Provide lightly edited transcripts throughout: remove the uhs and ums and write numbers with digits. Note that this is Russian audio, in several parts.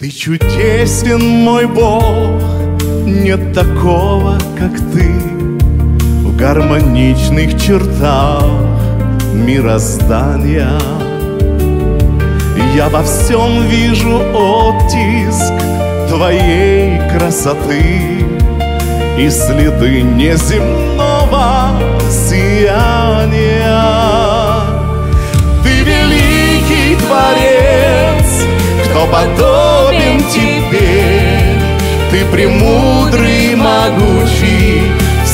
Ты чудесен, мой Бог, нет такого, как ты, в гармоничных чертах мироздания. Я во всем вижу оттиск твоей красоты и следы неземного сияния. Ты великий Творец, кто подобен тебе? Ты премудрый, могучий,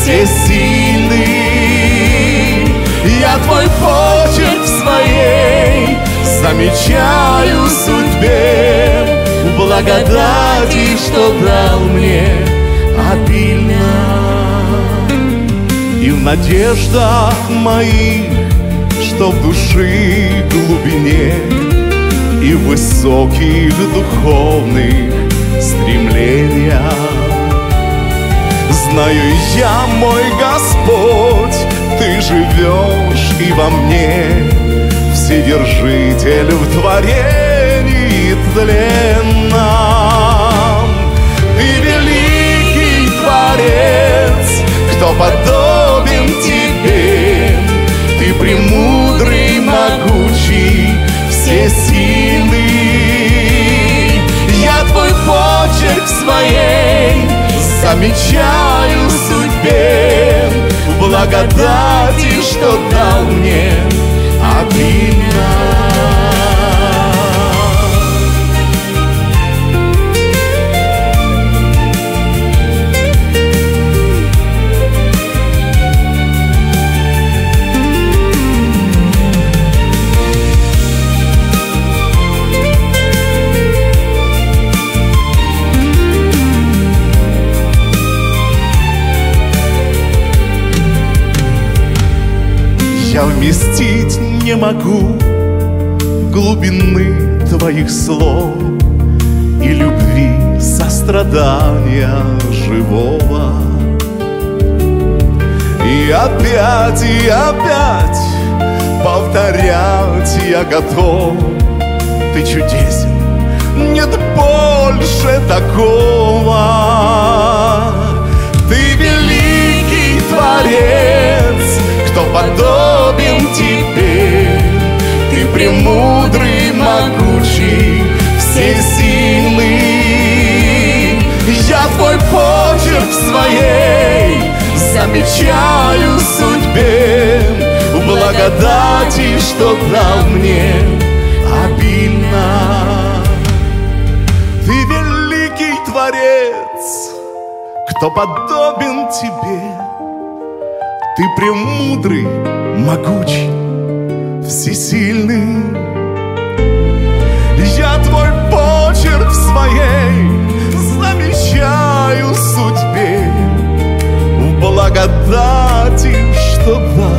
всесильный. Я твой почерк в своей замечаю в судьбе, в благодати, что дал мне обильно. И в надеждах моих, что в души глубине и в высоких духовных стремлениях. Знаю я, мой Господь, ты живешь и во мне, Вседержитель в творении тленном. Ты великий Творец, кто подобен тебе? Ты премудрый, могучий, всесильный. Я твой почерк в своей замечаю в судьбе, в благодати, что дал мне обильно. Я вместить не могу глубины твоих слов и любви, сострадания живого. И опять повторять я готов. Ты чудесен, нет больше такого. Ты великий Творец, кто подобен тебе? Ты премудрый, могучий, всесильный. Я твой почерк в своей замечаю в судьбе, в благодати, что дал мне обильно. Ты великий Творец, кто подобен тебе? Ты премудрый, могучий, всесильный. Я твой почерк в своей замечаю в судьбе, в благодати, что дал